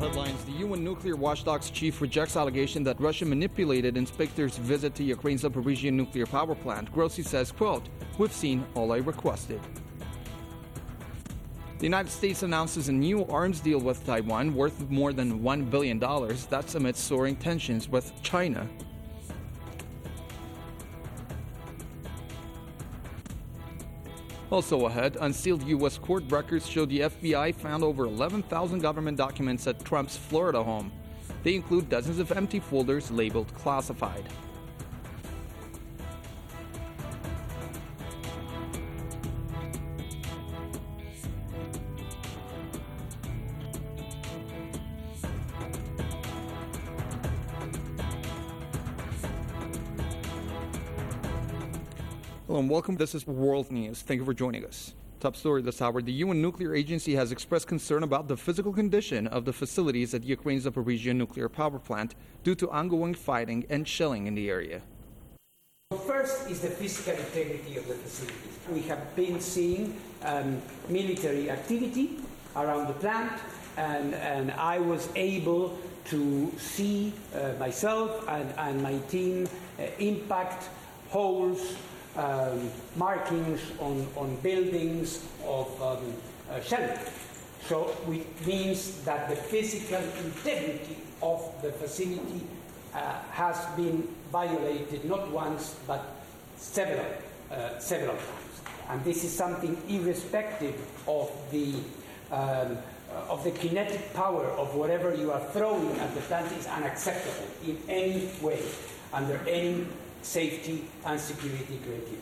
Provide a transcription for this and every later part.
headlines. The UN nuclear watchdog's chief rejects allegation that Russia manipulated inspectors' visit to Ukraine's Zaporizhzhia nuclear power plant. Grossi says, quote, "We've seen all I requested." The United States announces a new arms deal with Taiwan worth more than $1 billion. That's amidst soaring tensions with China. Also ahead, unsealed U.S. court records show the FBI found over 11,000 government documents at Trump's Florida home. They include dozens of empty folders labeled classified. Hello and welcome. This is World News. Thank you for joining us. Top story this hour. The UN Nuclear Agency has expressed concern about the physical condition of the facilities at Ukraine's Zaporizhzhia nuclear power plant due to ongoing fighting and shelling in the area. First is the physical integrity of the facilities. We have been seeing military activity around the plant, and I was able to see myself and my team impact holes, markings on buildings of shelling. So it means that the physical integrity of the facility has been violated not once but several times. And this is something irrespective of the kinetic power of whatever you are throwing at the plant is unacceptable in any way, under any safety and security criteria.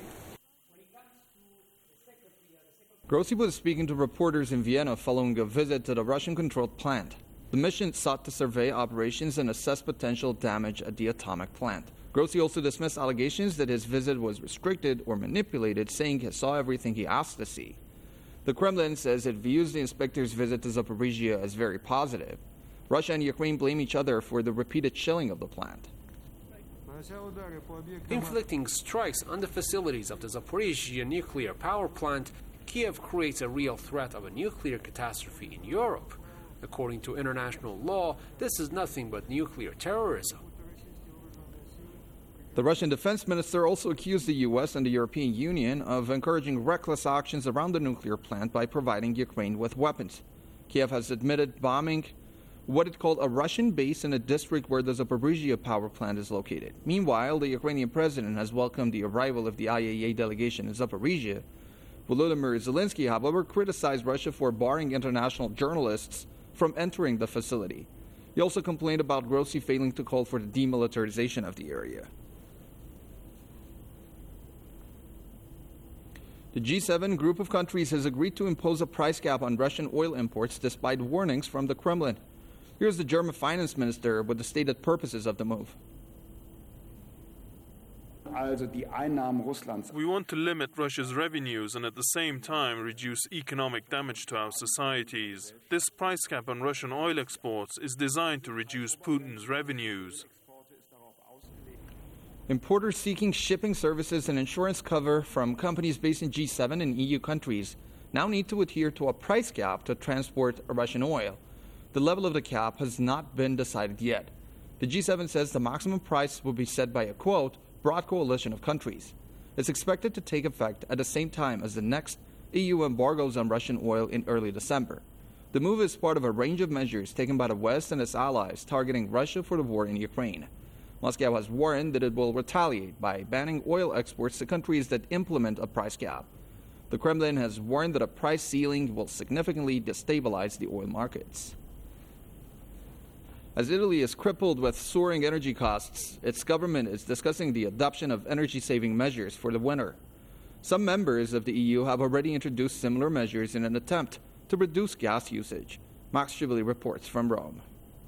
Grossi was speaking to reporters in Vienna following a visit to the Russian-controlled plant. The mission sought to survey operations and assess potential damage at the atomic plant. Grossi also dismissed allegations that his visit was restricted or manipulated, saying he saw everything he asked to see. The Kremlin says it views the inspector's visit to Zaporizhzhia as very positive. Russia and Ukraine blame each other for the repeated shelling of the plant. Inflicting strikes on the facilities of the Zaporizhzhia nuclear power plant, Kiev creates a real threat of a nuclear catastrophe in Europe. According to international law, this is nothing but nuclear terrorism. The Russian defense minister also accused the U.S. and the European Union of encouraging reckless actions around the nuclear plant by providing Ukraine with weapons. Kiev has admitted bombing what it called a Russian base in a district where the Zaporizhzhia power plant is located. Meanwhile, the Ukrainian president has welcomed the arrival of the IAEA delegation in Zaporizhzhia. Volodymyr Zelensky, however, criticized Russia for barring international journalists from entering the facility. He also complained about Grossi failing to call for the demilitarization of the area. The G7 group of countries has agreed to impose a price cap on Russian oil imports despite warnings from the Kremlin. Here's the German finance minister with the stated purposes of the move. We want to limit Russia's revenues and at the same time reduce economic damage to our societies. This price cap on Russian oil exports is designed to reduce Putin's revenues. Importers seeking shipping services and insurance cover from companies based in G7 and EU countries now need to adhere to a price cap to transport Russian oil. The level of the cap has not been decided yet. The G7 says the maximum price will be set by a, quote, broad coalition of countries. It's expected to take effect at the same time as the next EU embargoes on Russian oil in early December. The move is part of a range of measures taken by the West and its allies targeting Russia for the war in Ukraine. Moscow has warned that it will retaliate by banning oil exports to countries that implement a price cap. The Kremlin has warned that a price ceiling will significantly destabilize the oil markets. As Italy is crippled with soaring energy costs, its government is discussing the adoption of energy-saving measures for the winter. Some members of the EU have already introduced similar measures in an attempt to reduce gas usage. Max Shively reports from Rome.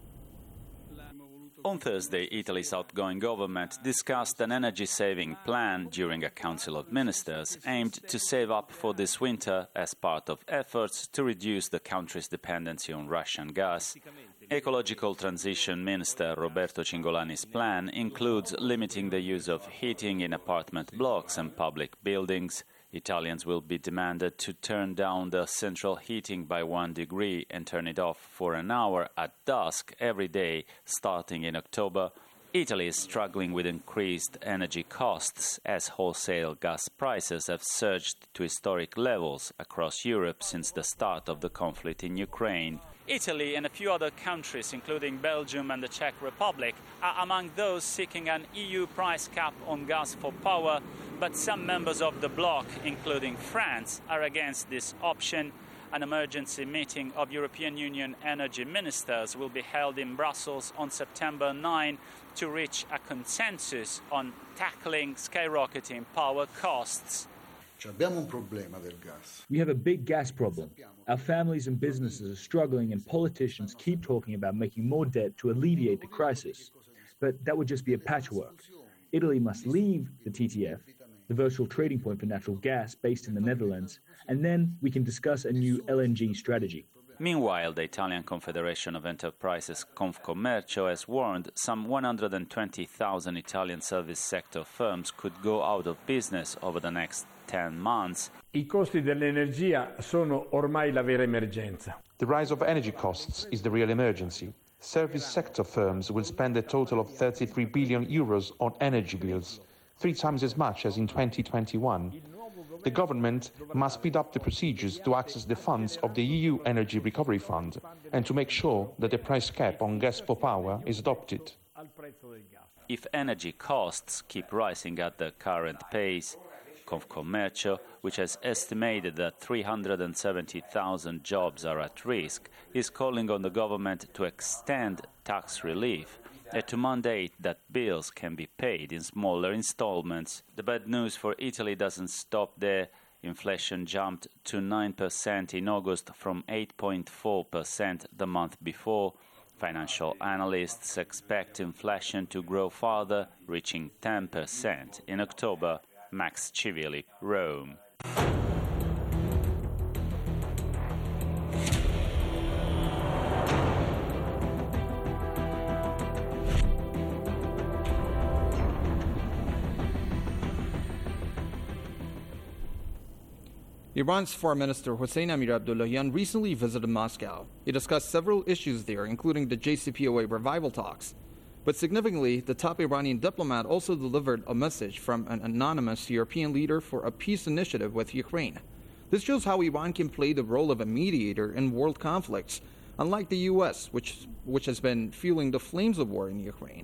On Thursday, Italy's outgoing government discussed an energy-saving plan during a Council of Ministers aimed to save up for this winter as part of efforts to reduce the country's dependency on Russian gas. Ecological Transition Minister Roberto Cingolani's plan includes limiting the use of heating in apartment blocks and public buildings, Italians will be demanded to turn down the central heating by 1 degree and turn it off for an hour at dusk every day starting in October. Italy is struggling with increased energy costs as wholesale gas prices have surged to historic levels across Europe since the start of the conflict in Ukraine. Italy and a few other countries, including Belgium and the Czech Republic, are among those seeking an EU price cap on gas for power, but some members of the bloc, including France, are against this option. An emergency meeting of European Union energy ministers will be held in Brussels on September 9 to reach a consensus on tackling skyrocketing power costs. We have a big gas problem. Our families and businesses are struggling, and politicians keep talking about making more debt to alleviate the crisis. But that would just be a patchwork. Italy must leave the TTF, the virtual trading point for natural gas based in the Netherlands, and then we can discuss a new LNG strategy. Meanwhile, the Italian Confederation of Enterprises Confcommercio has warned some 120,000 Italian service sector firms could go out of business over the next 10 months. I costi dell'energia sono ormai la vera emergenza. The rise of energy costs is the real emergency. Service sector firms will spend a total of 33 billion euros on energy bills, 3 times as much as in 2021. The government must speed up the procedures to access the funds of the EU Energy Recovery Fund and to make sure that the price cap on gas for power is adopted. If energy costs keep rising at the current pace, Confcommercio, which has estimated that 370,000 jobs are at risk, is calling on the government to extend tax relief and to mandate that bills can be paid in smaller installments. The bad news for Italy doesn't stop there. Inflation jumped to 9% in August from 8.4% the month before. Financial analysts expect inflation to grow further, reaching 10% in October. Max Civilli, Rome. Iran's Foreign Minister Hossein Amir-Abdollahian recently visited Moscow. He discussed several issues there, including the JCPOA revival talks. But significantly, the top Iranian diplomat also delivered a message from an anonymous European leader for a peace initiative with Ukraine. This shows how Iran can play the role of a mediator in world conflicts, unlike the U.S., which has been fueling the flames of war in Ukraine.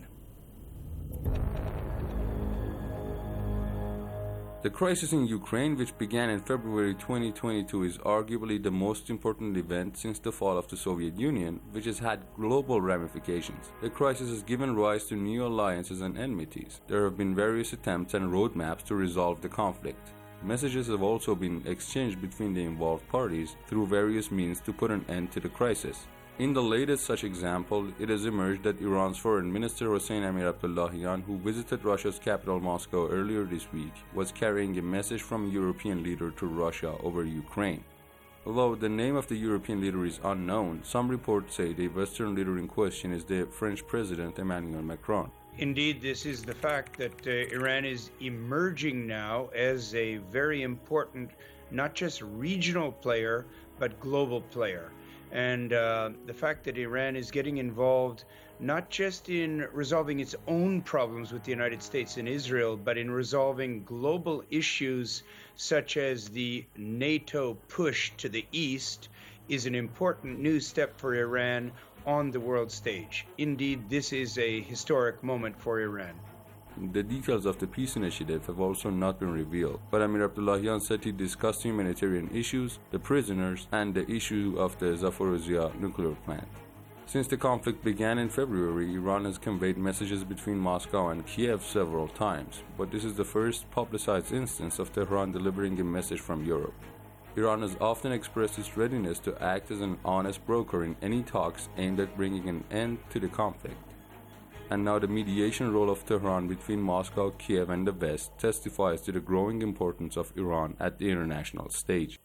The crisis in Ukraine, which began in February 2022, is arguably the most important event since the fall of the Soviet Union, which has had global ramifications. The crisis has given rise to new alliances and enmities. There have been various attempts and roadmaps to resolve the conflict. Messages have also been exchanged between the involved parties through various means to put an end to the crisis. In the latest such example, it has emerged that Iran's Foreign Minister Hossein Amir-Abdollahian, who visited Russia's capital Moscow earlier this week, was carrying a message from a European leader to Russia over Ukraine. Although the name of the European leader is unknown, some reports say the Western leader in question is the French President Emmanuel Macron. Indeed, this is the fact that Iran is emerging now as a very important, not just regional player, but global player. And the fact that Iran is getting involved not just in resolving its own problems with the United States and Israel, but in resolving global issues such as the NATO push to the east is an important new step for Iran on the world stage. Indeed, this is a historic moment for Iran. The details of the peace initiative have also not been revealed, but Amir Abdollahian said he discussed humanitarian issues, the prisoners, and the issue of the Zaporizhzhia nuclear plant. Since the conflict began in February, Iran has conveyed messages between Moscow and Kiev several times, but this is the first publicized instance of Tehran delivering a message from Europe. Iran has often expressed its readiness to act as an honest broker in any talks aimed at bringing an end to the conflict. And now the mediation role of Tehran between Moscow, Kiev, and the West testifies to the growing importance of Iran at the international stage.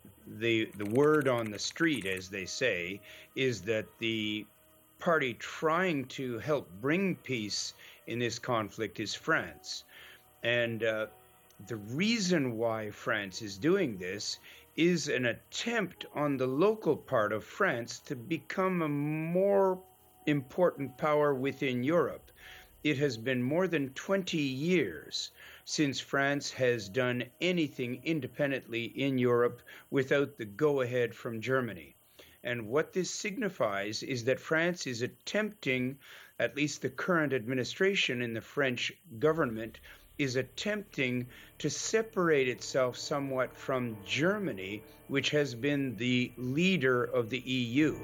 The word on the street, as they say, is that the party trying to help bring peace in this conflict is France. And The reason why France is doing this is an attempt on the local part of France to become a more important power within Europe. It has been more than 20 years since France has done anything independently in Europe without the go-ahead from Germany. And what this signifies is that France is attempting, at least the current administration in the French government, is attempting to separate itself somewhat from Germany, which has been the leader of the EU.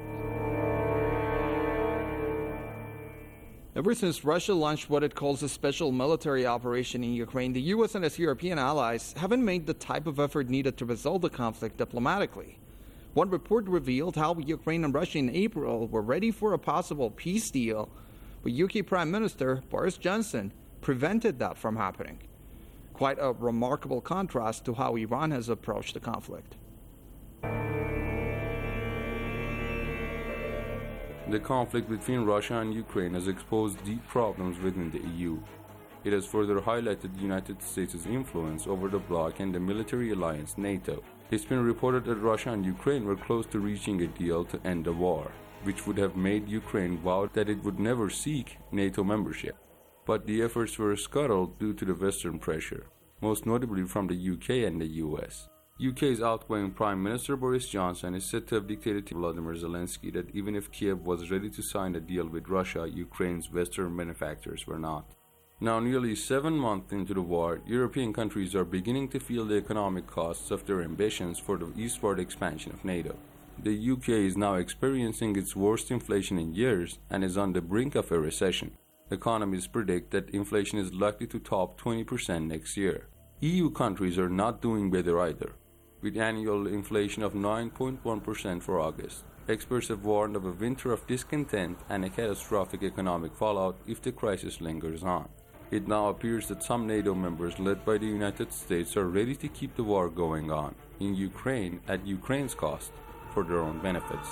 Ever since Russia launched what it calls a special military operation in Ukraine, the U.S. and its European allies haven't made the type of effort needed to resolve the conflict diplomatically. One report revealed how Ukraine and Russia in April were ready for a possible peace deal, but UK Prime Minister Boris Johnson prevented that from happening. Quite a remarkable contrast to how Iran has approached the conflict. The conflict between Russia and Ukraine has exposed deep problems within the EU. It has further highlighted the United States' influence over the bloc and the military alliance NATO. It's been reported that Russia and Ukraine were close to reaching a deal to end the war, which would have made Ukraine vow that it would never seek NATO membership. But the efforts were scuttled due to the Western pressure, most notably from the UK and the US. UK's outgoing Prime Minister Boris Johnson is said to have dictated to Volodymyr Zelensky that even if Kiev was ready to sign a deal with Russia, Ukraine's Western benefactors were not. Now, nearly 7 months into the war, European countries are beginning to feel the economic costs of their ambitions for the eastward expansion of NATO. The UK is now experiencing its worst inflation in years and is on the brink of a recession. Economists predict that inflation is likely to top 20% next year. EU countries are not doing better either, with annual inflation of 9.1% for August. Experts have warned of a winter of discontent and a catastrophic economic fallout if the crisis lingers on. It now appears that some NATO members led by the United States are ready to keep the war going on in Ukraine at Ukraine's cost for their own benefits.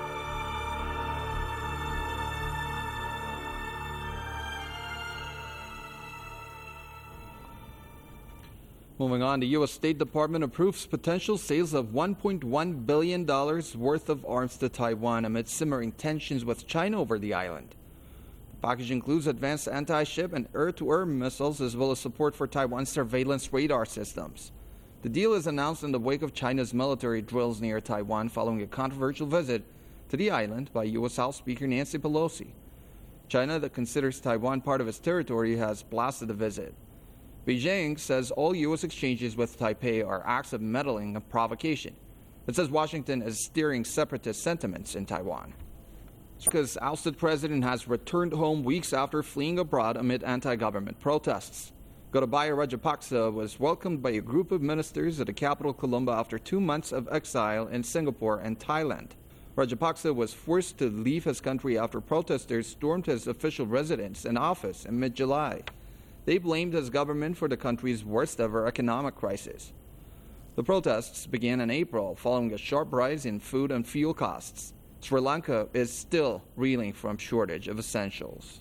Moving on, the U.S. State Department approves potential sales of $1.1 billion worth of arms to Taiwan amid simmering tensions with China over the island. The package includes advanced anti-ship and air-to-air missiles as well as support for Taiwan's surveillance radar systems. The deal is announced in the wake of China's military drills near Taiwan following a controversial visit to the island by U.S. House Speaker Nancy Pelosi. China, that considers Taiwan part of its territory, has blasted the visit. Beijing says all U.S. exchanges with Taipei are acts of meddling and provocation. It says Washington is steering separatist sentiments in Taiwan. Because ousted president has returned home weeks after fleeing abroad amid anti-government protests. Gotabaya Rajapaksa was welcomed by a group of ministers at the capital Colombo after 2 months of exile in Singapore and Thailand. Rajapaksa was forced to leave his country after protesters stormed his official residence and office in mid-July. They blamed his government for the country's worst-ever economic crisis. The protests began in April following a sharp rise in food and fuel costs. Sri Lanka is still reeling from shortage of essentials.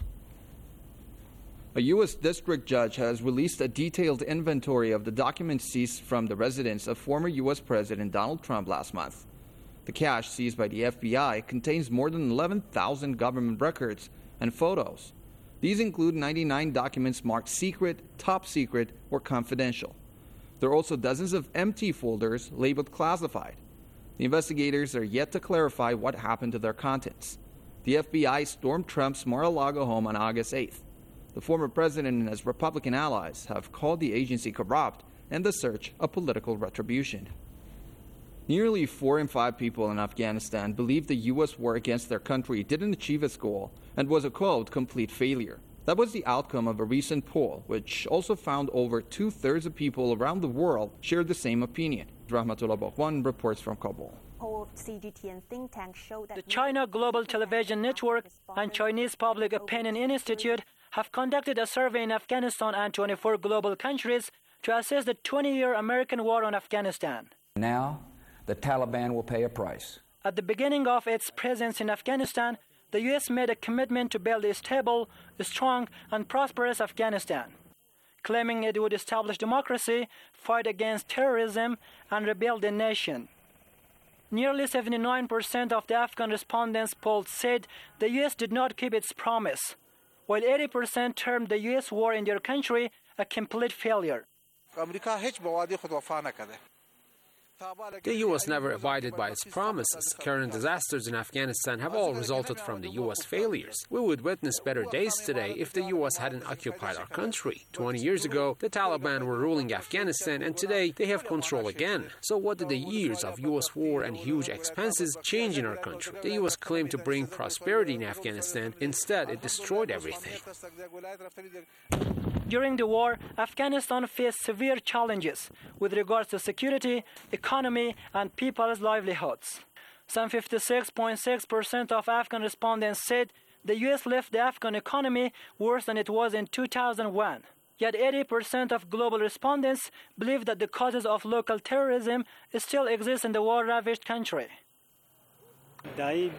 A U.S. district judge has released a detailed inventory of the documents seized from the residence of former U.S. President Donald Trump last month. The cache seized by the FBI contains more than 11,000 government records and photos. These include 99 documents marked secret, top secret, or confidential. There are also dozens of empty folders labeled classified. The investigators are yet to clarify what happened to their contents. The FBI stormed Trump's Mar-a-Lago home on August 8th. The former president and his Republican allies have called the agency corrupt and the search a political retribution. Nearly 4 in 5 people in Afghanistan believe the U.S. war against their country didn't achieve its goal and was a, quote, complete failure. That was the outcome of a recent poll, which also found over 2/3 of people around the world shared the same opinion. Rahmatullah Bokhwan reports from Kabul. The China Global Television Network and Chinese Public Opinion Institute have conducted a survey in Afghanistan and 24 global countries to assess the 20-year American war on Afghanistan. Now, the Taliban will pay a price. At the beginning of its presence in Afghanistan, the U.S. made a commitment to build a stable, strong, and prosperous Afghanistan. claiming it would establish democracy, fight against terrorism, and rebuild the nation. Nearly 79% of the Afghan respondents polled said the U.S. did not keep its promise, while 80% termed the U.S. war in their country a complete failure. The U.S. never abided by its promises. Current disasters in Afghanistan have all resulted from the U.S. failures. We would witness better days today if the U.S. hadn't occupied our country. 20 years ago, the Taliban were ruling Afghanistan, and today they have control again. So what did the years of U.S. war and huge expenses change in our country? The U.S. claimed to bring prosperity in Afghanistan. Instead, it destroyed everything. During the war, Afghanistan faced severe challenges with regards to security, economy, and people's livelihoods. Some 56.6% of Afghan respondents said the U.S. left the Afghan economy worse than it was in 2001. Yet 80% of global respondents believe that the causes of local terrorism still exist in the war-ravaged country. I'd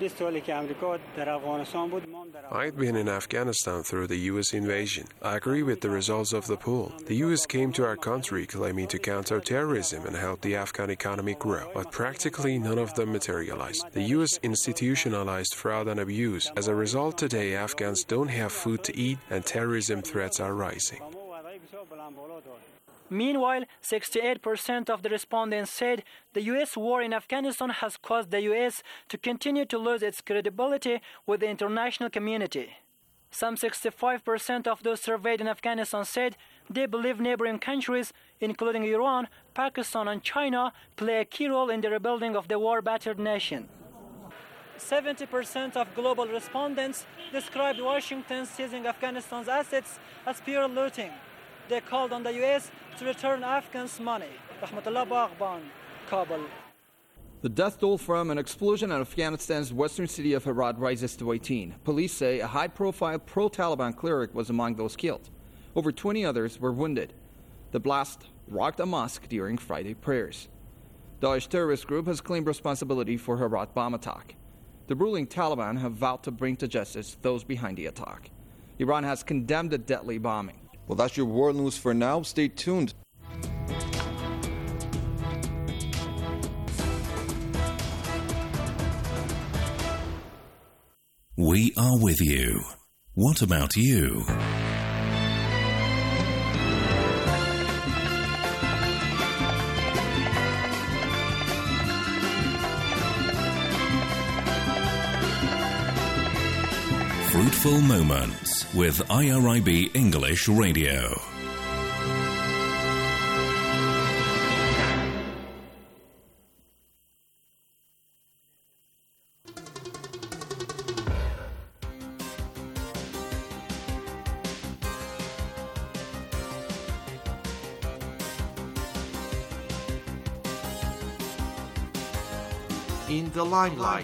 been in Afghanistan through the U.S. invasion. I agree with the results of the poll. The U.S. came to our country claiming to counter terrorism and help the Afghan economy grow, but practically none of them materialized. The U.S. institutionalized fraud and abuse. As a result, today Afghans don't have food to eat and terrorism threats are rising. Meanwhile, 68% of the respondents said the U.S. war in Afghanistan has caused the U.S. to continue to lose its credibility with the international community. Some 65% of those surveyed in Afghanistan said they believe neighboring countries, including Iran, Pakistan, and China, play a key role in the rebuilding of the war-battered nation. 70% of global respondents described Washington seizing Afghanistan's assets as pure looting. They called on the U.S. to return Afghans' money. Rahmatullah Baghban, Kabul. The death toll from an explosion in Afghanistan's western city of Herat rises to 18. Police say a high-profile pro-Taliban cleric was among those killed. Over 20 others were wounded. The blast rocked a mosque during Friday prayers. Daesh terrorist group has claimed responsibility for Herat bomb attack. The ruling Taliban have vowed to bring to justice those behind the attack. Iran has condemned the deadly bombing. Well, that's your world news for now. Stay tuned. We are with you. What about you? Fruitful Moments with IRIB English Radio. In the limelight.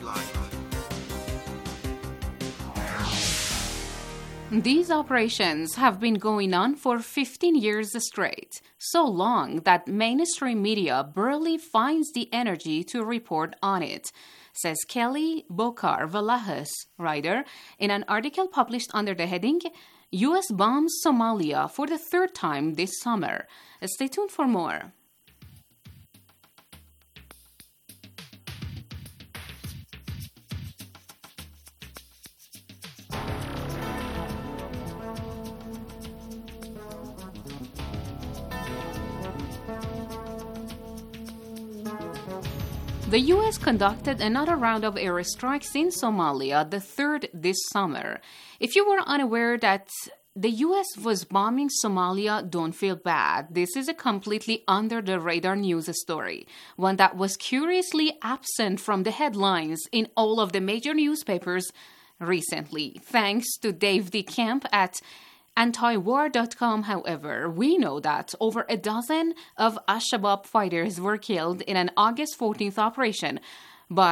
These operations have been going on for 15 years straight, so long that mainstream media barely finds the energy to report on it, says Kelly Bokar Valahus, writer, in an article published under the heading, U.S. bombs Somalia for the third time this summer. Stay tuned for more. The U.S. conducted another round of airstrikes in Somalia, the third this summer. If you were unaware that the U.S. was bombing Somalia, don't feel bad. This is a completely under-the-radar news story, one that was curiously absent from the headlines in all of the major newspapers recently. Thanks to Dave DeCamp at Antiwar.com, however, we know that over a dozen of Al-Shabaab fighters were killed in an August 14th operation by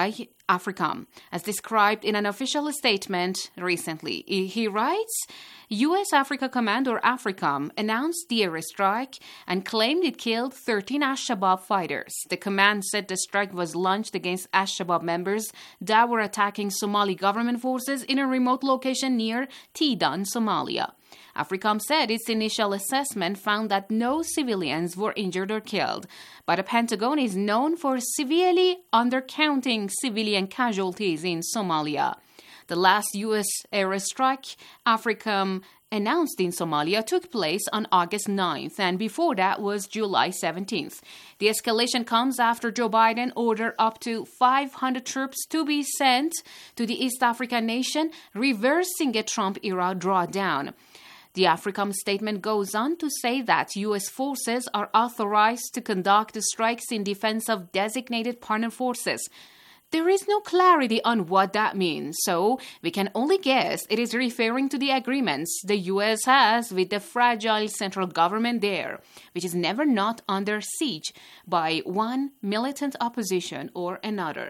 AFRICOM, as described in an official statement recently. He writes, U.S. Africa Command, or AFRICOM, announced the airstrike and claimed it killed 13 Al-Shabaab fighters. The command said the strike was launched against Al-Shabaab members that were attacking Somali government forces in a remote location near Teedan, Somalia. AFRICOM said its initial assessment found that no civilians were injured or killed, but the Pentagon is known for severely undercounting civilian casualties in Somalia. The last U.S. airstrike AFRICOM announced in Somalia took place on August 9th, and before that was July 17th. The escalation comes after Joe Biden ordered up to 500 troops to be sent to the East African nation, reversing a Trump-era drawdown. The AFRICOM statement goes on to say that U.S. forces are authorized to conduct strikes in defense of designated partner forces. There is no clarity on what that means, so we can only guess it is referring to the agreements the U.S. has with the fragile central government there, which is never not under siege by one militant opposition or another.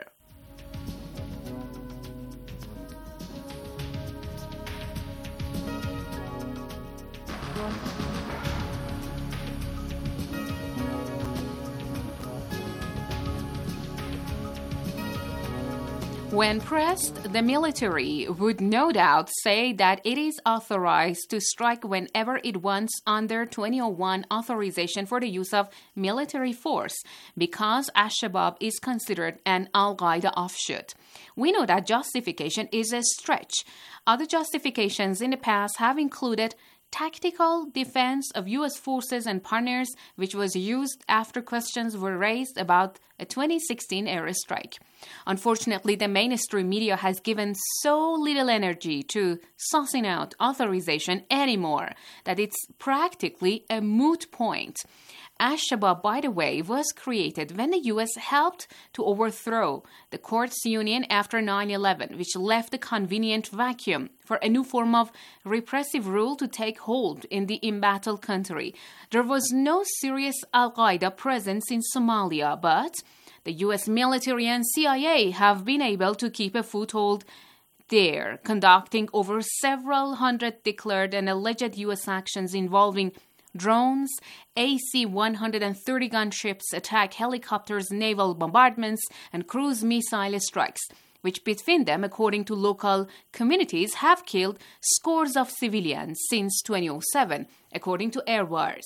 When pressed, the military would no doubt say that it is authorized to strike whenever it wants under 2001 authorization for the use of military force because Al-Shabaab is considered an Al-Qaeda offshoot. We know that justification is a stretch. Other justifications in the past have included tactical defense of U.S. forces and partners, which was used after questions were raised about a 2016 airstrike. Unfortunately, the mainstream media has given so little energy to sussing out authorization anymore that it's practically a moot point. Al-Shabaab, by the way, was created when the U.S. helped to overthrow the courts union after 9/11, which left a convenient vacuum for a new form of repressive rule to take hold in the embattled country. There was no serious Al-Qaeda presence in Somalia, but the U.S. military and CIA have been able to keep a foothold there, conducting over several hundred declared and alleged U.S. actions involving drones, AC-130 gunships, attack helicopters, naval bombardments, and cruise missile strikes, which between them, according to local communities, have killed scores of civilians since 2007, according to Air Wars.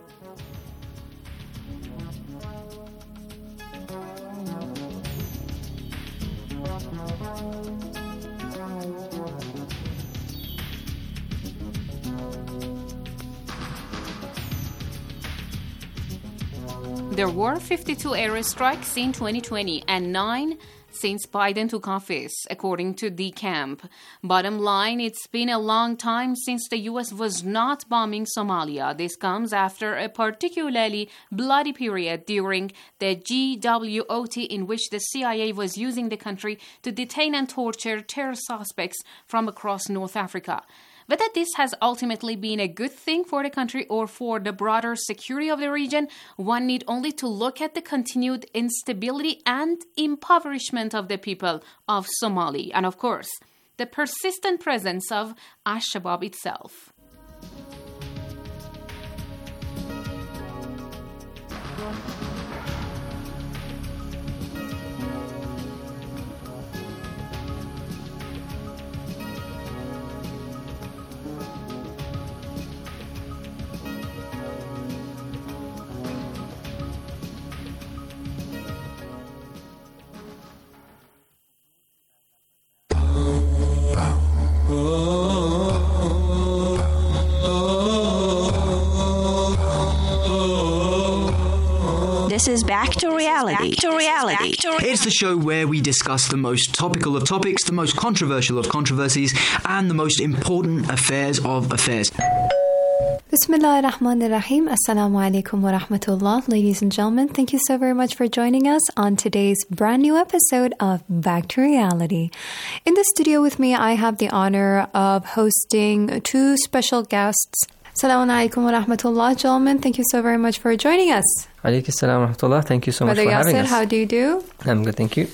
There were 52 airstrikes in 2020 and 9 since Biden took office, according to the camp. Bottom line, it's been a long time since the U.S. was not bombing Somalia. This comes after a particularly bloody period during the GWOT in which the CIA was using the country to detain and torture terror suspects from across North Africa. Whether this has ultimately been a good thing for the country or for the broader security of the region, one need only to look at the continued instability and impoverishment of the people of Somalia, and of course, the persistent presence of Al-Shabaab itself. This is Back to Reality. It's the show where we discuss the most topical of topics, the most controversial of controversies, and the most important affairs of affairs. Bismillah ar-Rahman ar-Rahim. Assalamu alaikum wa rahmatullah. Ladies and gentlemen, thank you so very much for joining us on today's brand new episode of Back to Reality. In the studio with me, I have the honor of hosting two special guests. Assalamu alaikum wa rahmatullah, gentlemen. Thank you so very much for joining us. Alaikum assalam wa rahmatullah. Thank you so much for having us. How do you do? I'm good, thank you.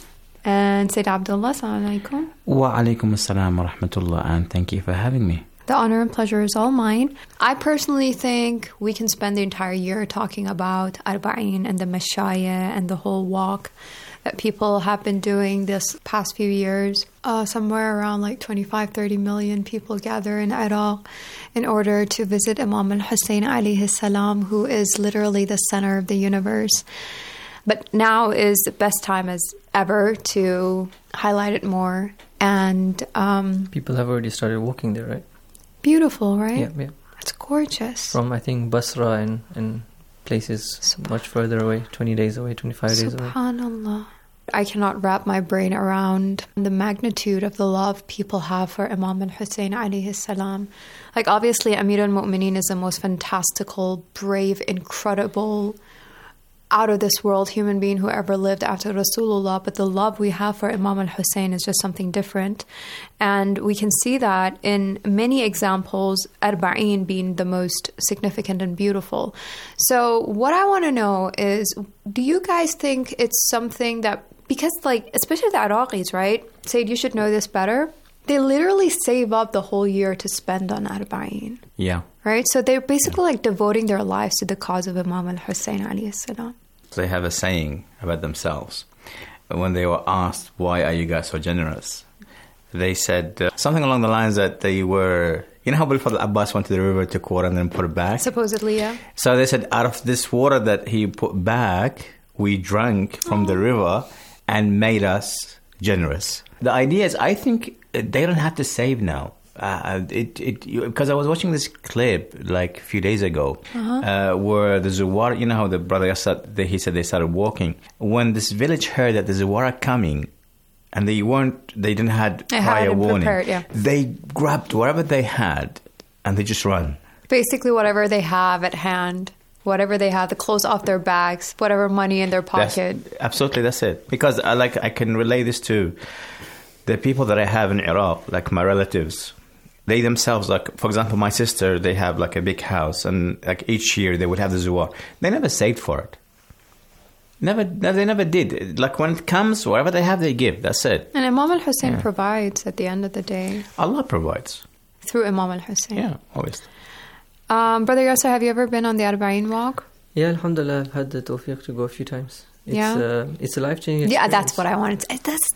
And Sayyid Abdullah, assalamu alaikum. Wa alaikum assalam wa rahmatullah, and thank you for having me. The honor and pleasure is all mine. I personally think we can spend the entire year talking about Arba'in and the Mashaya and the whole walk that people have been doing this past few years. Somewhere around like 25-30 million people gather in Iraq in order to visit Imam al-Hussein alayhi salam, who is literally the center of the universe. But now is the best time as ever to highlight it more. And people have already started walking there, right? Beautiful, right? Yeah. It's gorgeous. From, I think, Basra and places much further away, 20 days away, 25 days away. Subhanallah. I cannot wrap my brain around the magnitude of the love people have for Imam al-Hussein alayhi salam. Like, obviously, Amir al-Mu'mineen is the most fantastical, brave, incredible, out-of-this-world human being who ever lived after Rasulullah, but the love we have for Imam al-Hussein is just something different. And we can see that in many examples, Arba'in being the most significant and beautiful. So what I want to know is, do you guys think it's something that, because like, especially the Iraqis, right? Sayyid, you should know this better. They literally save up the whole year to spend on Arba'in. Yeah. Right? So they're basically like devoting their lives to the cause of Imam al-Hussein alayhi salam. They have a saying about themselves. When they were asked, why are you guys so generous? They said something along the lines that they were, you know how Al-Fadl Abbas went to the river, took water and then put it back? Supposedly, yeah. So they said, out of this water that he put back, we drank from the river and made us generous. The idea is, I think they don't have to save now. Because I was watching this clip like a few days ago where the Zuwar, you know how the brother Assad, he said they started walking. When this village heard that the Zuwar are coming and they didn't have prior warning, prepared, yeah. They grabbed whatever they had and they just run. Basically whatever they have at hand, whatever they have, the clothes off their backs, whatever money in their pocket. Absolutely, that's it. Because I can relate this to the people that I have in Iraq, like my relatives. They themselves, like, for example, my sister, they have like a big house, and like each year they would have the Zuwar. They never saved for it. They never did. Like when it comes, whatever they have, they give. That's it. And Imam al-Hussein provides at the end of the day. Allah provides. Through Imam al-Hussein. Yeah, always. Brother Yasser, have you ever been on the Arba'in walk? Yeah, alhamdulillah, I've had the tawfiq to go a few times. It's a life-changing experience. Yeah, that's what I wanted.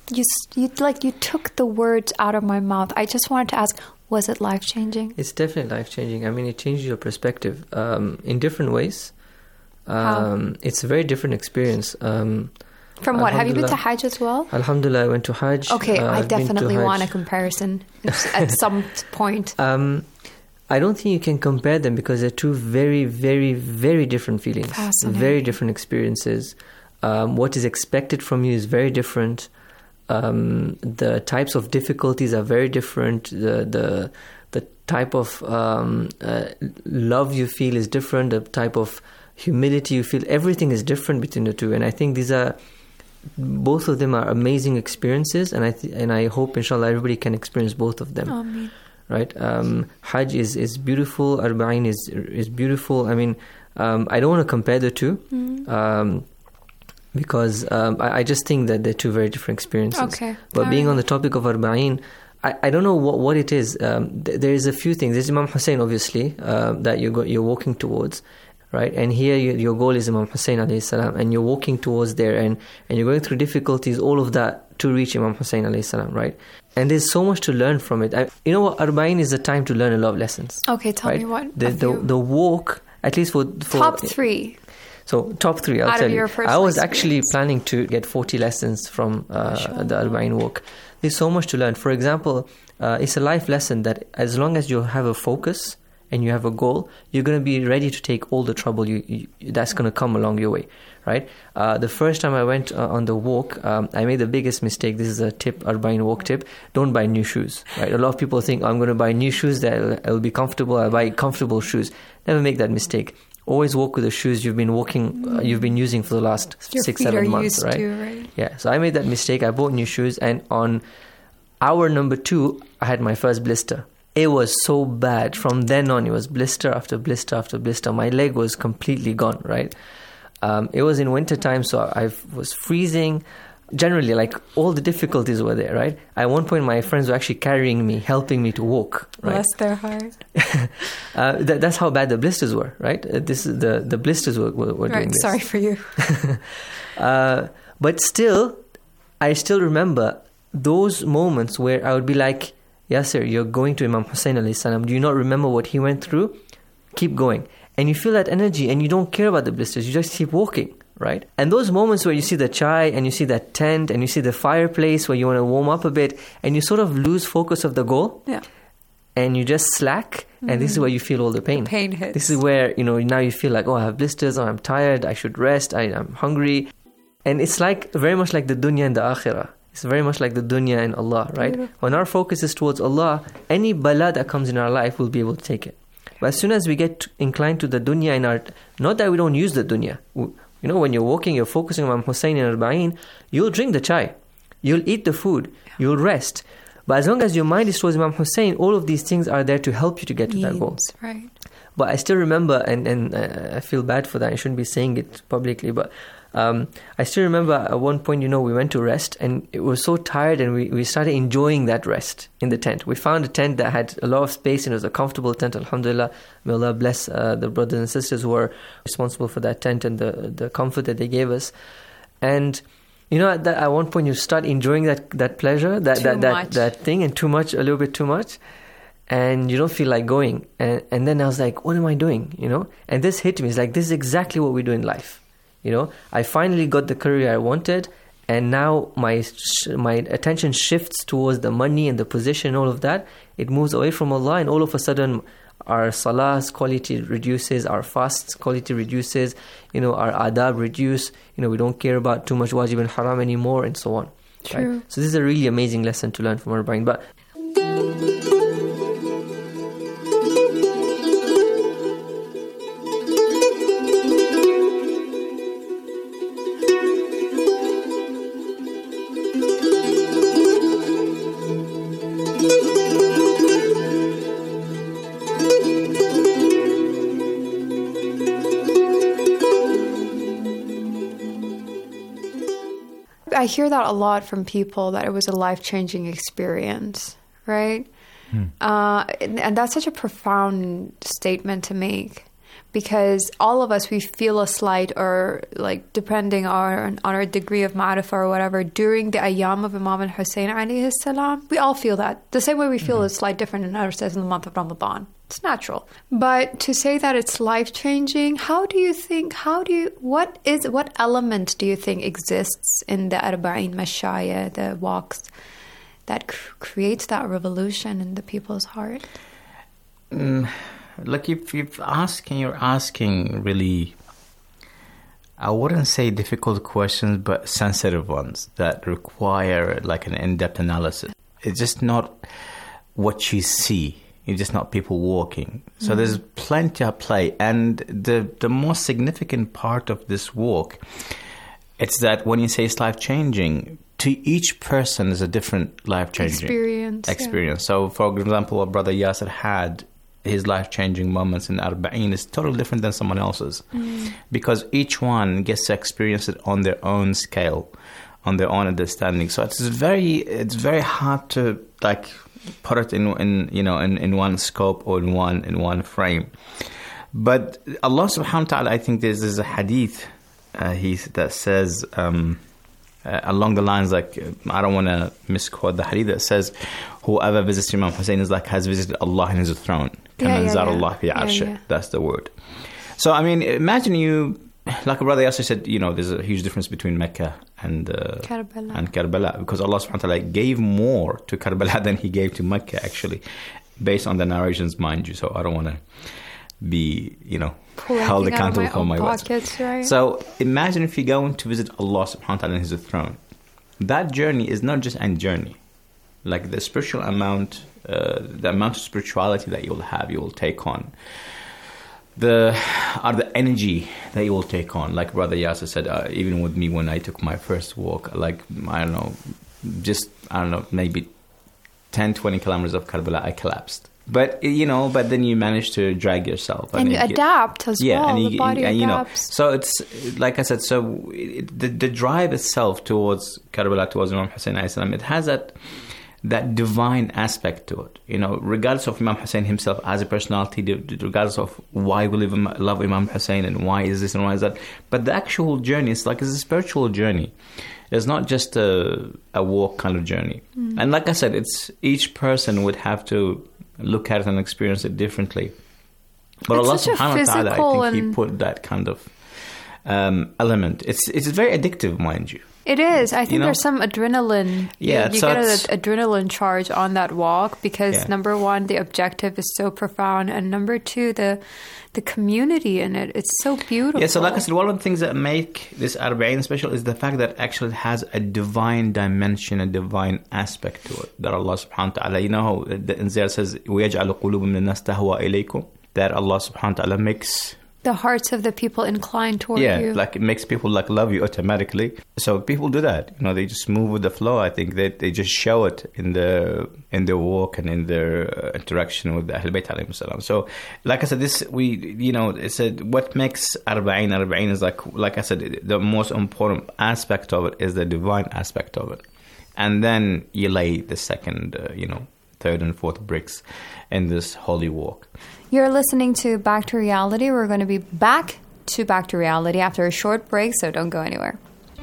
You took the words out of my mouth. I just wanted to ask, was it life-changing? It's definitely life-changing. I mean, it changes your perspective in different ways. How? It's a very different experience. From what? Have you been to Hajj as well? Alhamdulillah, I went to Hajj. Okay, I definitely want a comparison at some point. I don't think you can compare them because they're two very, very, very different feelings. Very different experiences. What is expected from you is very different. The types of difficulties are very different. The type of love you feel is different. The type of humility you feel, everything is different between the two. And I think both of them are amazing experiences. And I hope, inshallah, everybody can experience both of them. Ameen. Right? Hajj is beautiful. Arba'in is beautiful. I mean, I don't want to compare the two. Because I just think that they're two very different experiences. Okay. But being on the topic of Arba'in, I don't know what it is. There is a few things. There's Imam Hussein, obviously, that you're walking towards, right? And here your goal is Imam Hussein alayhi salam, and you're walking towards there, and you're going through difficulties, all of that to reach Imam Hussein alayhi salam, right? And there's so much to learn from it. You know what? Arba'in is the time to learn a lot of lessons. Okay, tell me what. The walk, at least for top three. So top three, I'll tell you. I was actually planning to get 40 lessons from the Arba'in walk. There's so much to learn. For example, it's a life lesson that as long as you have a focus and you have a goal, you're going to be ready to take all the trouble that's going to come along your way, right? The first time I went on the walk, I made the biggest mistake. This is a tip, Arba'in walk tip. Don't buy new shoes, right? A lot of people think, I'm going to buy new shoes that will be comfortable. I'll buy comfortable shoes. Never make that mistake. Always walk with the shoes you've been using for the last 6-7 months, right? Right? Yeah. So I made that mistake. I bought new shoes, and on hour number 2, I had my first blister. It was so bad. From then on, it was blister after blister after blister. My leg was completely gone, right? It was in winter time, so I was freezing. generally, like, all the difficulties were there, right? At one point, my friends were actually carrying me, helping me to walk, right? Bless their heart. That's how bad the blisters were, right? The blisters were doing right, this. Sorry for you. But still, I still remember those moments where I would be like, Yasser, you're going to Imam Hussein alayhi salam. Do you not remember what he went through? Keep going. And you feel that energy and you don't care about the blisters. You just keep walking, right? And those moments where you see the chai and you see that tent and you see the fireplace where you want to warm up a bit and you sort of lose focus of the goal. Yeah. And you just slack. And this is where you feel all the pain. The pain hits. This is where, now you feel like, oh, I have blisters, or I'm tired, I should rest, I'm hungry. And it's like very much like the dunya and the akhirah. It's very much like the dunya and Allah, right? Beautiful. When our focus is towards Allah, any bala that comes in our life, we'll be able to take it. But as soon as we get inclined to the dunya in our... Not that we don't use the dunya. When you're walking, you're focusing on Imam Hussein and Arba'in, you'll drink the chai. You'll eat the food. You'll rest. But as long as your mind is towards Imam Hussein, all of these things are there to help you to get to that goal. Right. But I still remember, and I feel bad for that. I shouldn't be saying it publicly, but... I still remember at one point, we went to rest and it was so tired and we started enjoying that rest in the tent. We found a tent that had a lot of space and it was a comfortable tent, alhamdulillah. May Allah bless the brothers and sisters who were responsible for that tent and the comfort that they gave us. And, at one point you start enjoying that pleasure, that thing, and too much, a little bit too much. And you don't feel like going. And then I was like, what am I doing, And this hit me. It's like, this is exactly what we do in life. I finally got the career I wanted, and now my attention shifts towards the money and the position and all of that. It moves away from Allah, and all of a sudden our salah's quality reduces, our fast's quality reduces, our adab reduce, we don't care about too much wajib and haram anymore, and so on. True. Right? So this is a really amazing lesson to learn from Arba'in. But I hear that a lot from people, that it was a life-changing experience, right? And that's such a profound statement to make, because all of us, we feel a slight, or like depending on our degree of ma'rifah or whatever, during the ayyam of Imam al-Hussein alayhi salam, we all feel that. The same way we feel a slight different in others in the month of Ramadan. It's natural. But to say that it's life-changing, what element do you think exists in the Arba'in Mashaya, the walks, that creates that revolution in the people's heart? Look, if you're asking really, I wouldn't say difficult questions, but sensitive ones that require like an in-depth analysis. It's just not what you see. It's just not people walking. So there's plenty at play. And the most significant part of this walk, it's that when you say it's life-changing, to each person is a different life-changing experience. Yeah. So, for example, what Brother Yasser had, his life-changing moments in Arba'in is totally different than someone else's. Because each one gets to experience it on their own scale, on their own understanding. So it's very hard to put it in one scope or in one frame. But Allah subhanahu wa ta'ala, I think there's a hadith that says along the lines, I don't want to misquote the hadith, that says whoever visits Imam Hussein has visited Allah in his throne. That's the word. So I mean, imagine you, like a brother Yasser said, there's a huge difference between Mecca and Karbala, because Allah subhanahu wa ta'ala gave more to Karbala than he gave to Mecca, actually, based on the narrations, mind you. So I don't want to be, held accountable for my words. Right? So imagine if you're going to visit Allah subhanahu wa ta'ala in his throne. That journey is not just any journey. Like the spiritual amount, the amount of spirituality that you will take on. The energy that you will take on, like Brother Yasser said, even with me when I took my first walk, maybe 10, 20 kilometers of Karbala, I collapsed. But but then you manage to drag yourself, and you adapt as well. And the body adapts. So it's like I said. So the drive itself towards Karbala, towards Imam Hussein, it has that divine aspect to it. Regardless of Imam Hussein himself as a personality, regardless of why we love Imam Hussein and why is this and why is that. But the actual journey, it's a spiritual journey. It's not just a walk kind of journey. And like I said, it's each person would have to look at it and experience it differently. But Allah subhanahu wa ta'ala, I think He put that kind of element. It's very addictive, mind you. It is. I think there's some adrenaline. Yeah, you get an adrenaline charge on that walk because number one, the objective is so profound, and number two, the community in it. It's so beautiful. Yeah, so like I said, one of the things that make this Arba'een special is the fact that actually it has a divine dimension, a divine aspect to it. That Allah subhanahu wa ta'ala, how the Inzir says, وَيَجْعَلُ قُلُوبٌ مِّنَ النَّاسِ تَهْوَى إِلَيْكُمْ. That Allah subhanahu wa ta'ala makes the hearts of the people inclined toward you. Yeah, it makes people love you automatically. So people do that. They just move with the flow. I think that they just show it in their walk and in their interaction with the Ahlul Bayt alayhim salam. So, like I said, what makes Arba'een is like I said, the most important aspect of it is the divine aspect of it, and then you lay the second, third and fourth bricks in this holy walk. You're listening to Back to Reality. We're going to be back to Reality after a short break, so don't go anywhere.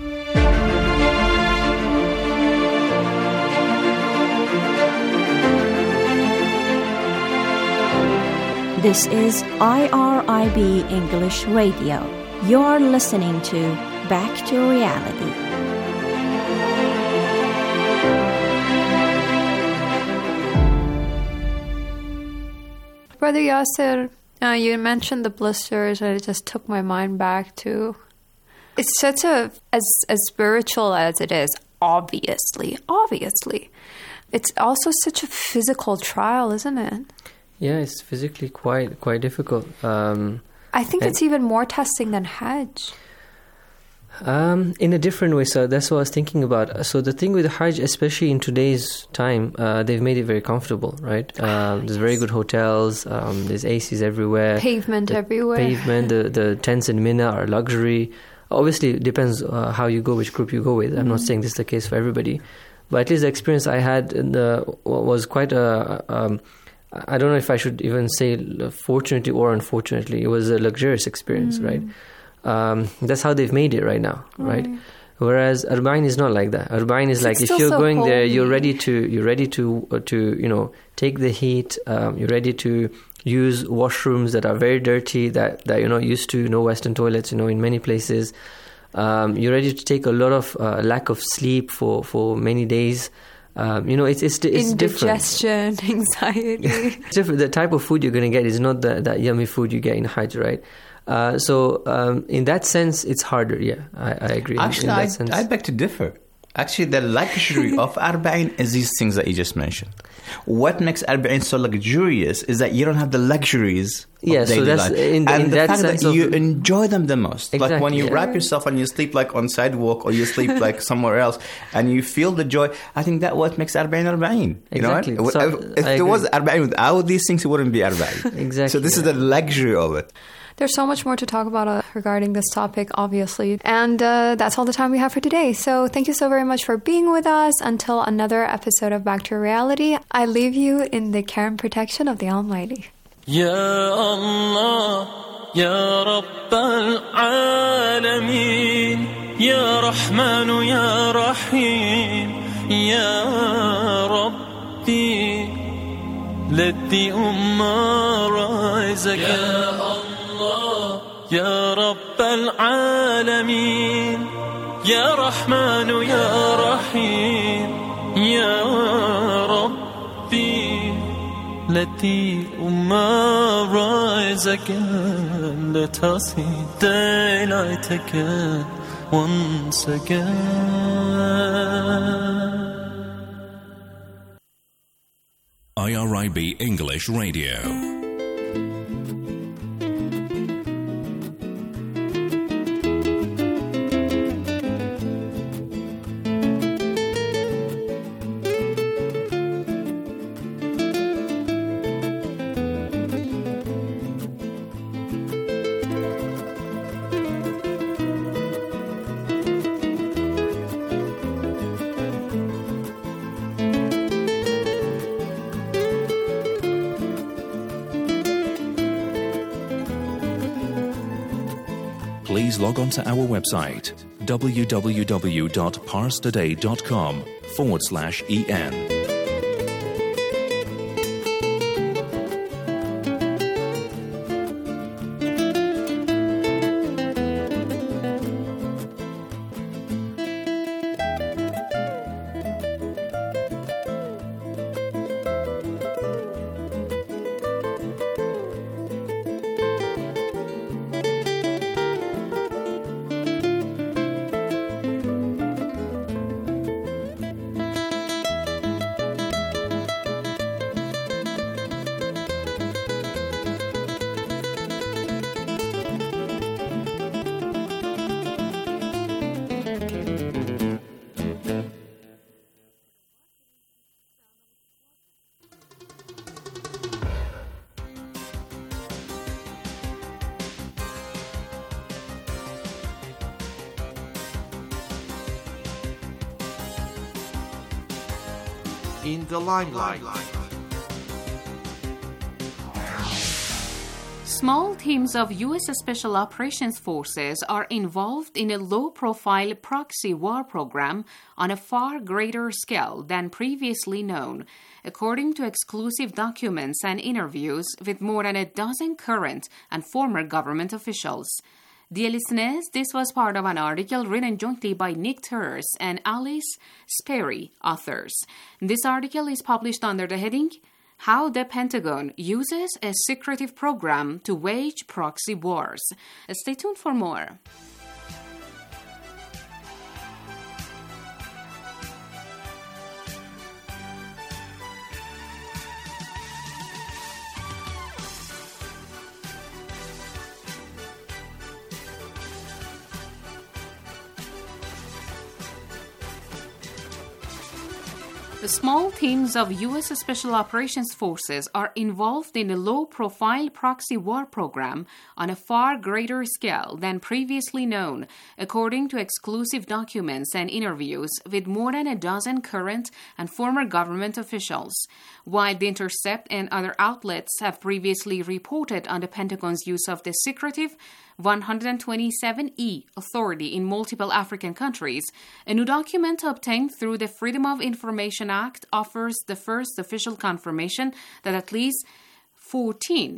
This is IRIB English Radio. You're listening to Back to Reality. Brother Yasser, you mentioned the blisters, and it just took my mind back to... It's such as spiritual as it is, obviously. It's also such a physical trial, isn't it? Yeah, it's physically quite difficult. I think it's even more testing than Hajj. In a different way, so that's what I was thinking about. So the thing with Hajj, especially in today's time, they've made it very comfortable, right? There's very good hotels, there's ACs everywhere. Pavement everywhere. The tents in Mina are luxury. Obviously, it depends how you go, which group you go with. I'm not saying this is the case for everybody. But at least the experience I had was quite I don't know if I should even say fortunately or unfortunately. It was a luxurious experience, right? That's how they've made it right now, right? Whereas Arba'een is not like that. Arba'een is like if you're going there, you're ready to take the heat. You're ready to use washrooms that are very dirty, that you're not used to. No Western toilets, in many places. You're ready to take a lot of lack of sleep for many days. It's indigestion, different. anxiety. It's different. The type of food you're going to get is not that yummy food you get in Hajj, right? So in that sense, it's harder. Yeah, I agree. Actually, I beg to differ. Actually, the luxury of Arba'een is these things that you just mentioned. What makes Arba'een so luxurious is that you don't have the luxuries of daily life. And the fact that you enjoy them the most. Exactly, like when you wrap yourself and you sleep on sidewalk or you sleep somewhere else and you feel the joy, I think that's what makes Arba'een. Exactly. If there was Arba'een without these things, it wouldn't be Arba'een. Exactly. So this is the luxury of it. There's so much more to talk about regarding this topic, obviously. And that's all the time we have for today. So thank you so very much for being with us. Until another episode of Back to Reality, I leave you in the care and protection of the Almighty. Ya Allah, Ya Rabb al-Alameen, Ya Rahman, Ya Rahim, Ya Rabbi, let the Ummah rise again. يا رب العالمين يا رحمن يا رحيم يا ربي let the ummah rise again, let us see daylight again once again. IRIB English Radio. please log on to our website www.parstoday.com/en. In the limelight. Small teams of U.S. Special Operations Forces are involved in a low-profile proxy war program on a far greater scale than previously known, according to exclusive documents and interviews with more than a dozen current and former government officials. Dear listeners, this was part of an article written jointly by Nick Turse and Alice Sperry, authors. This article is published under the heading, How the Pentagon Uses a Secretive Program to Wage Proxy Wars. Stay tuned for more. The small teams of U.S. Special Operations Forces are involved in a low-profile proxy war program on a far greater scale than previously known, according to exclusive documents and interviews with more than a dozen current and former government officials. While The Intercept and other outlets have previously reported on the Pentagon's use of the secretive 127E authority in multiple African countries, a new document obtained through the Freedom of Information Act offers the first official confirmation that at least 14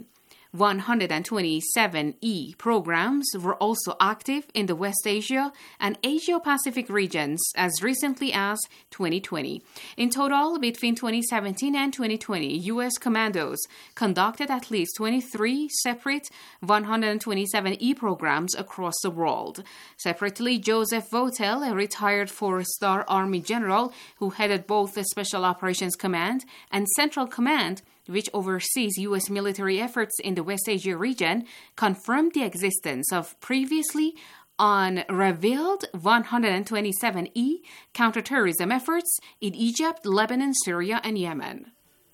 127E programs were also active in the West Asia and Asia-Pacific regions as recently as 2020. In total, between 2017 and 2020, U.S. commandos conducted at least 23 separate 127E programs across the world. Separately, Joseph Votel, a retired four-star Army general who headed both the Special Operations Command and Central Command, which oversees U.S. military efforts in the West Asia region, confirmed the existence of previously unrevealed 127E counterterrorism efforts in Egypt, Lebanon, Syria, and Yemen.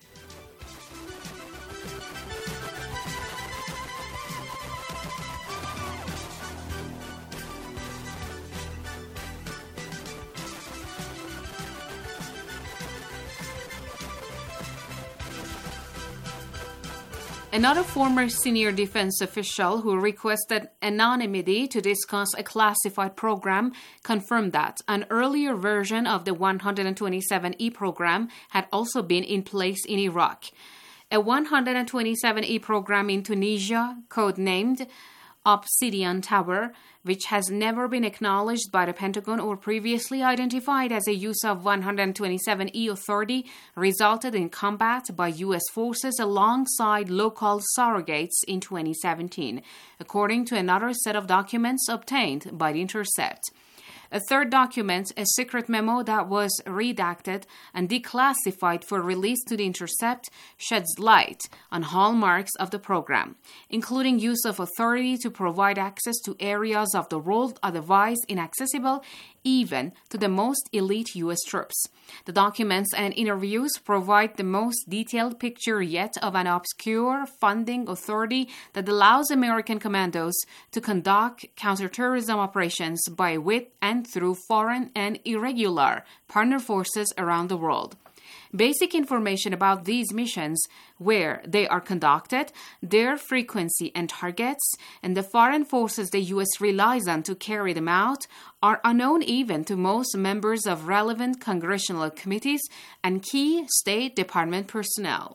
Another former senior defense official who requested anonymity to discuss a classified program confirmed that an earlier version of the 127E program had also been in place in Iraq. A 127E program in Tunisia, codenamed Obsidian Tower, which has never been acknowledged by the Pentagon or previously identified as a use of 127E authority, resulted in combat by U.S. forces alongside local surrogates in 2017, according to another set of documents obtained by The Intercept. A third document, a secret memo that was redacted and declassified for release to The Intercept, sheds light on hallmarks of the program, including use of authority to provide access to areas of the world otherwise inaccessible, even to the most elite U.S. troops. The documents and interviews provide the most detailed picture yet of an obscure funding authority that allows American commandos to conduct counterterrorism operations by, with, and through foreign and irregular partner forces around the world. basic information about these missions, where they are conducted, their frequency and targets, and the foreign forces the U.S. relies on to carry them out are unknown even to most members of relevant congressional committees and key State Department personnel.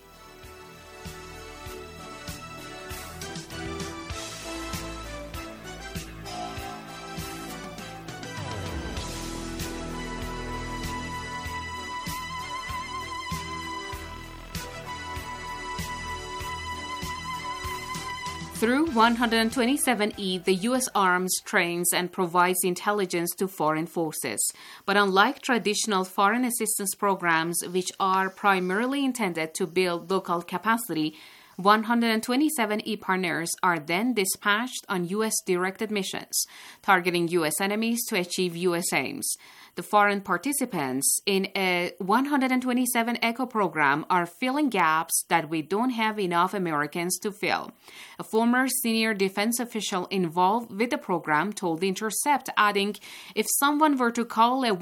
Through 127E, the U.S. arms, trains, and provides intelligence to foreign forces. But unlike traditional foreign assistance programs, which are primarily intended to build local capacity, 127E partners are then dispatched on U.S.-directed missions, targeting U.S. enemies to achieve U.S. aims. The foreign participants in a 127 ECHO program are filling gaps that we don't have enough Americans to fill. A former senior defense official involved with the program told The Intercept, adding, if someone were to call a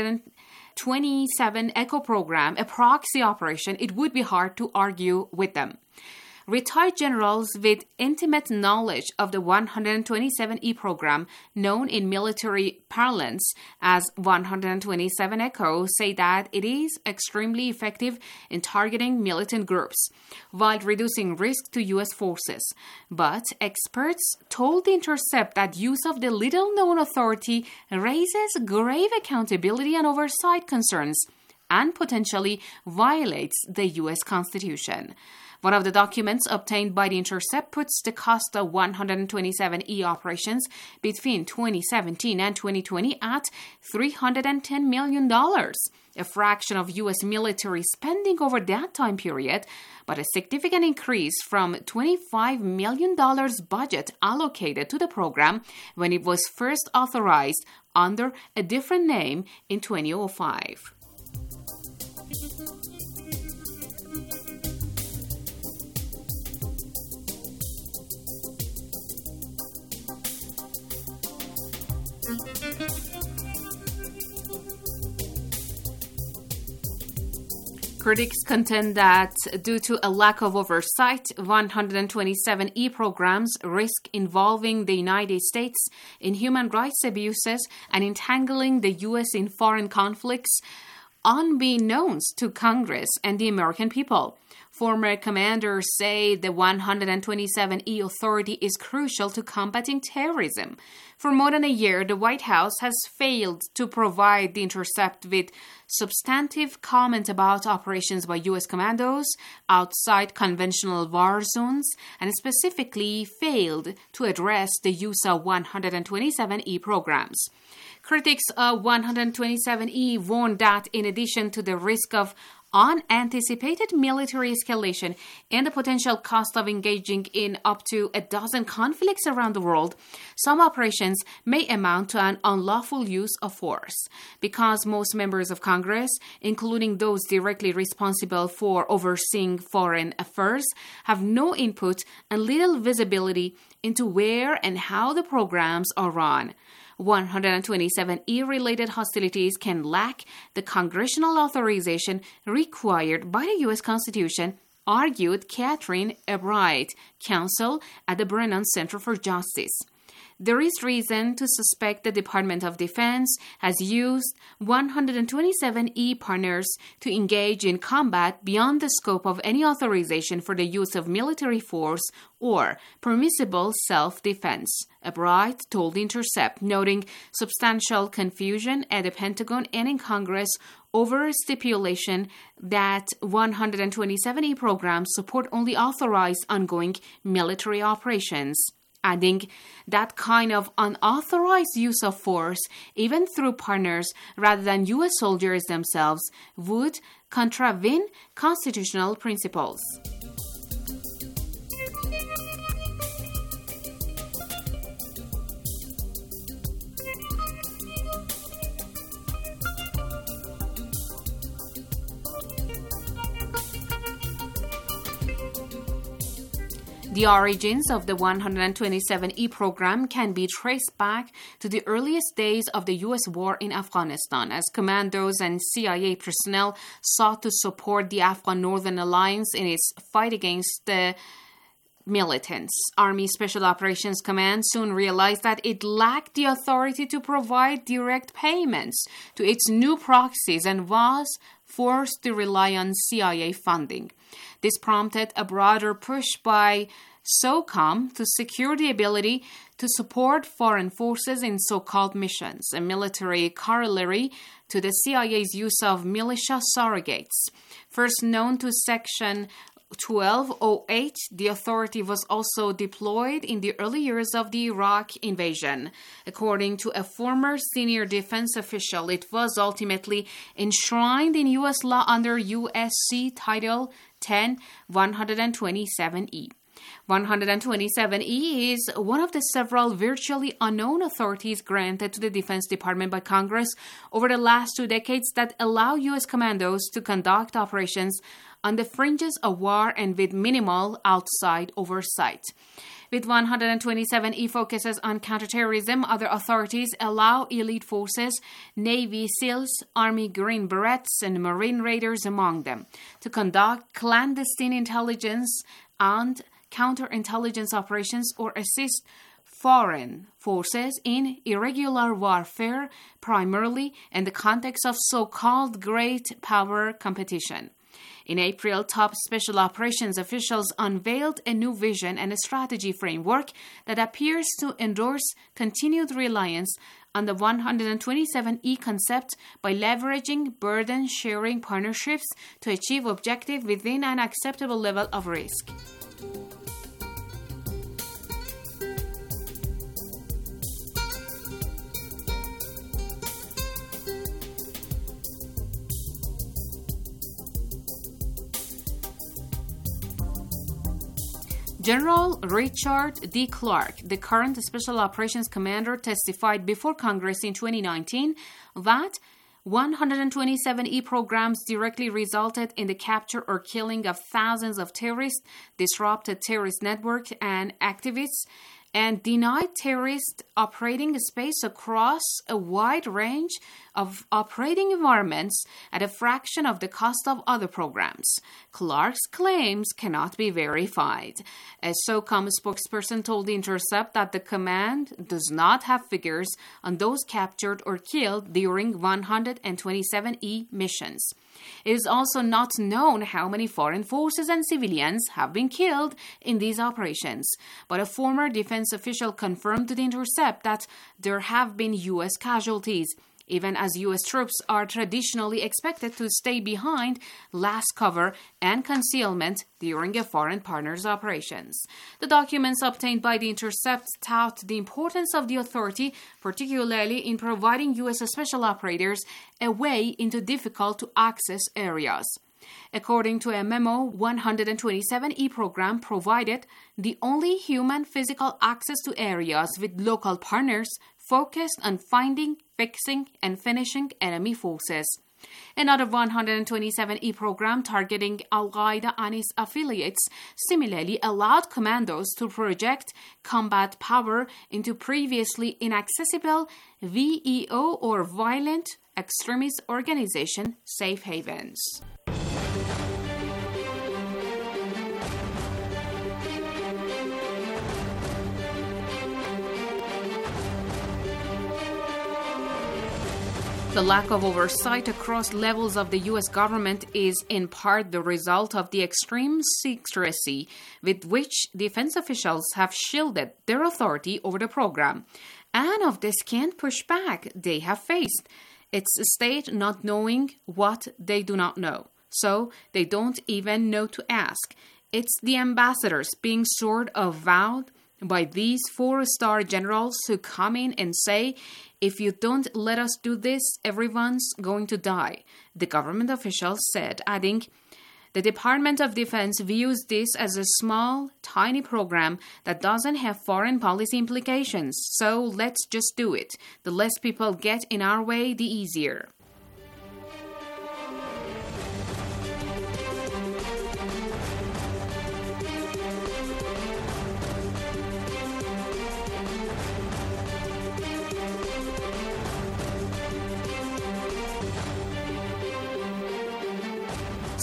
127 ECHO program a proxy operation, it would be hard to argue with them. Retired generals with intimate knowledge of the 127E program, known in military parlance as 127 ECHO, say that it is extremely effective in targeting militant groups while reducing risk to U.S. forces. But experts told The Intercept that use of the little-known authority raises grave accountability and oversight concerns and potentially violates the U.S. Constitution. One of the documents obtained by The Intercept puts the cost of 127E operations between 2017 and 2020 at $310 million, a fraction of U.S. military spending over that time period, but a significant increase from $25 million budget allocated to the program when it was first authorized under a different name in 2005. Critics contend that due to a lack of oversight, 127E programs risk involving the United States in human rights abuses and entangling the U.S. in foreign conflicts unbeknownst to Congress and the American people. Former commanders say the 127E authority is crucial to combating terrorism. For more than a year, the White House has failed to provide The Intercept with substantive comment about operations by U.S. commandos outside conventional war zones, and specifically failed to address the use of 127E programs. Critics of 127E warn that in addition to the risk of unanticipated military escalation and the potential cost of engaging in up to a dozen conflicts around the world, some operations may amount to an unlawful use of force. Because most members of Congress, including those directly responsible for overseeing foreign affairs, have no input and little visibility into where and how the programs are run. 127E-related hostilities can lack the congressional authorization required by the U.S. Constitution, argued Catherine Ebright, counsel at the Brennan Center for Justice. There is reason to suspect the Department of Defense has used 127E partners to engage in combat beyond the scope of any authorization for the use of military force or permissible self-defense, Ebright told The Intercept, noting substantial confusion at the Pentagon and in Congress over stipulation that 127E programs support only authorized ongoing military operations, adding that kind of unauthorized use of force, even through partners rather than U.S. soldiers themselves, would contravene constitutional principles. The origins of the 127E program can be traced back to the earliest days of the U.S. war in Afghanistan, as commandos and CIA personnel sought to support the Afghan Northern Alliance in its fight against the militants. Army Special Operations Command soon realized that it lacked the authority to provide direct payments to its new proxies and was forced to rely on CIA funding. This prompted a broader push by SOCOM to secure the ability to support foreign forces in so-called missions, a military corollary to the CIA's use of militia surrogates. First known to Section 1208, the authority was also deployed in the early years of the Iraq invasion. According to a former senior defense official, it was ultimately enshrined in U.S. law under USC Title 10, 127E. 127E is one of the several virtually unknown authorities granted to the Defense Department by Congress over the last 2 decades that allow U.S. commandos to conduct operations on the fringes of war and with minimal outside oversight. With 127E focuses on counterterrorism, other authorities allow elite forces, Navy SEALs, Army Green Berets, and Marine Raiders among them, to conduct clandestine intelligence and counterintelligence operations or assist foreign forces in irregular warfare, primarily in the context of so-called great power competition. In April, top special operations officials unveiled a new vision and a strategy framework that appears to endorse continued reliance on the 127E concept by leveraging burden-sharing partnerships to achieve objectives within an acceptable level of risk. General Richard D. Clark, the current Special Operations Commander, testified before Congress in 2019 that 127E programs directly resulted in the capture or killing of thousands of terrorists, disrupted terrorist networks and activists, and denied terrorists operating space across a wide range of operating environments at a fraction of the cost of other programs. Clark's claims cannot be verified. A SOCOM spokesperson told The Intercept that the command does not have figures on those captured or killed during 127E missions. It is also not known how many foreign forces and civilians have been killed in these operations, but a former defense official confirmed to The Intercept that there have been U.S. casualties, even as U.S. troops are traditionally expected to stay behind last cover and concealment during a foreign partner's operations. The documents obtained by The Intercept tout the importance of the authority, particularly in providing U.S. special operators a way into difficult-to-access areas. According to a memo, 127E program provided the only human physical access to areas with local partners focused on finding, fixing, and finishing enemy forces. Another 127E program targeting Al-Qaeda and its affiliates similarly allowed commandos to project combat power into previously inaccessible VEO or violent extremist organization safe havens. The lack of oversight across levels of the U.S. government is in part the result of the extreme secrecy with which defense officials have shielded their authority over the program, and of the scant pushback they have faced. It's a state not knowing what they do not know, so they don't even know to ask. It's the ambassadors being sort of vowed by these 4-star generals who come in and say, if you don't let us do this, everyone's going to die, the government officials said, adding, the Department of Defense views this as a small, tiny program that doesn't have foreign policy implications, so let's just do it. The less people get in our way, the easier.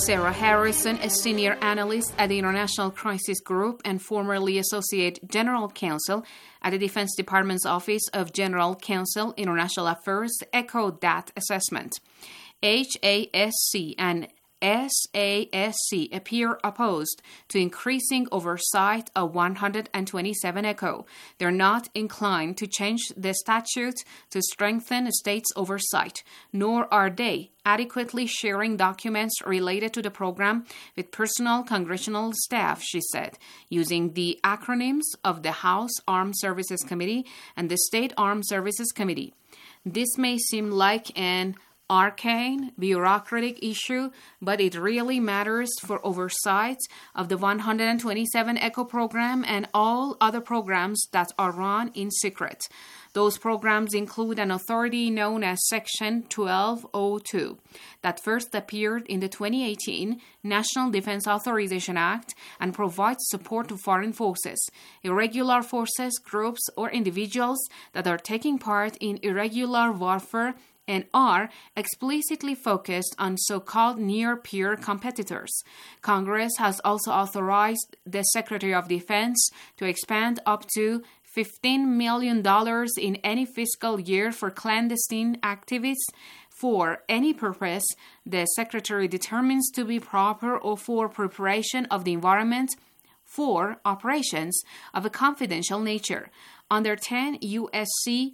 Sarah Harrison, a senior analyst at the International Crisis Group and formerly Associate General Counsel at the Defense Department's Office of General Counsel, International Affairs, echoed that assessment. HASC and SASC appear opposed to increasing oversight of 127 ECHO. They're not inclined to change the statute to strengthen states' oversight, nor are they adequately sharing documents related to the program with personal congressional staff, she said, using the acronyms of the House Armed Services Committee and the State Armed Services Committee. This may seem like an arcane, bureaucratic issue, but it really matters for oversight of the 127 ECHO program and all other programs that are run in secret. Those programs include an authority known as Section 1202 that first appeared in the 2018 National Defense Authorization Act and provides support to foreign forces, irregular forces, groups, or individuals that are taking part in irregular warfare and are explicitly focused on so-called near-peer competitors. Congress has also authorized the Secretary of Defense to expand up to $15 million in any fiscal year for clandestine activities for any purpose the Secretary determines to be proper or for preparation of the environment for operations of a confidential nature. Under 10 U.S.C.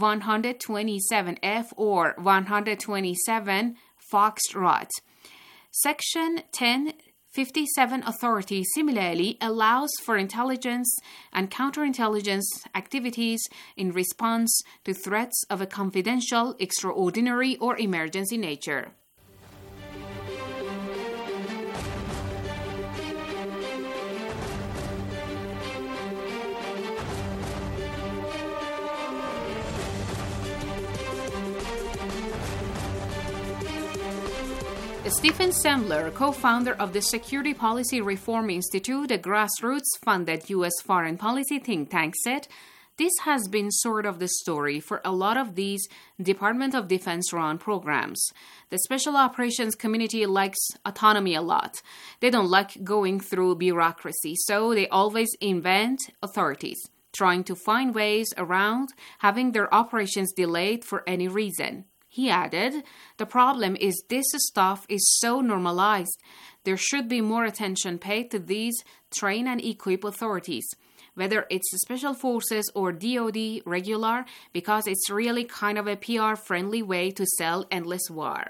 127F or 127 Foxtrot. Section 1057 authority similarly allows for intelligence and counterintelligence activities in response to threats of a confidential, extraordinary, or emergency nature. Stephen Sembler, co-founder of the Security Policy Reform Institute, a grassroots-funded U.S. foreign policy think tank, said, "This has been sort of the story for a lot of these Department of Defense-run programs. The Special Operations community likes autonomy a lot. They don't like going through bureaucracy, so they always invent authorities, trying to find ways around having their operations delayed for any reason." He added, "The problem is this stuff is so normalized. There should be more attention paid to these train and equip authorities, whether it's Special Forces or DoD regular, because it's really kind of a PR-friendly way to sell endless war."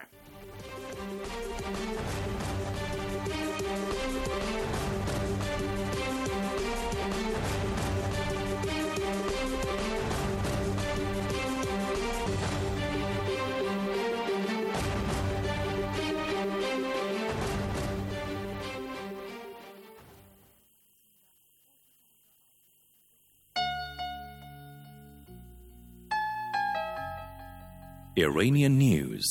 Iranian news,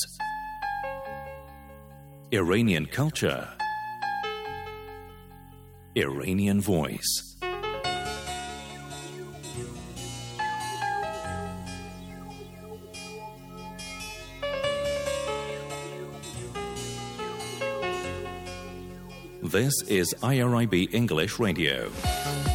Iranian culture, Iranian voice. This is IRIB English Radio.